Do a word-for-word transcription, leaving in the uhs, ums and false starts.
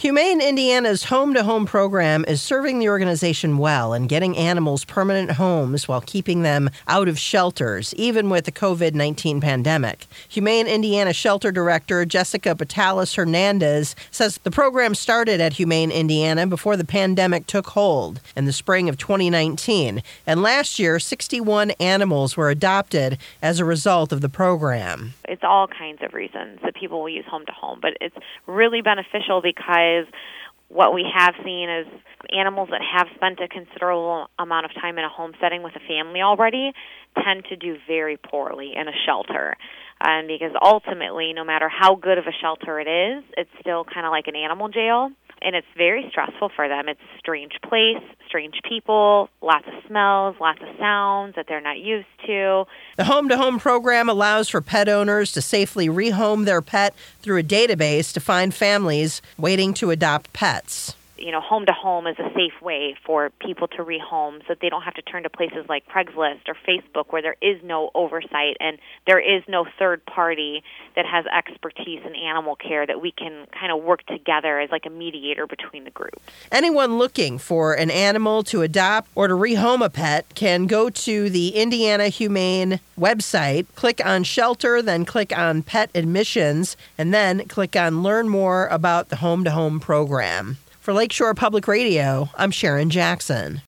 Humane Indiana's home-to-home program is serving the organization well and getting animals permanent homes while keeping them out of shelters, even with the covid nineteen pandemic. Humane Indiana Shelter Director Jessica Batalis Hernandez says the program started at Humane Indiana before the pandemic took hold in the spring of twenty nineteen, and last year, sixty-one animals were adopted as a result of the program. It's all kinds of reasons that people will use home-to-home, but it's really beneficial because what we have seen is animals that have spent a considerable amount of time in a home setting with a family already tend to do very poorly in a shelter. Um, because ultimately, no matter how good of a shelter it is, it's still kind of like an animal jail, and it's very stressful for them. It's a strange place, strange people, lots of smells, lots of sounds that they're not used to. The home-to-home program allows for pet owners to safely rehome their pet through a database to find families waiting to adopt pets. You know, home-to-home is a safe way for people to rehome so that they don't have to turn to places like Craigslist or Facebook where there is no oversight and there is no third party that has expertise in animal care that we can kind of work together as like a mediator between the groups. Anyone looking for an animal to adopt or to rehome a pet can go to the Indiana Humane website, click on shelter, then click on pet admissions, and then click on learn more about the home-to-home program. For Lakeshore Public Radio, I'm Sharon Jackson.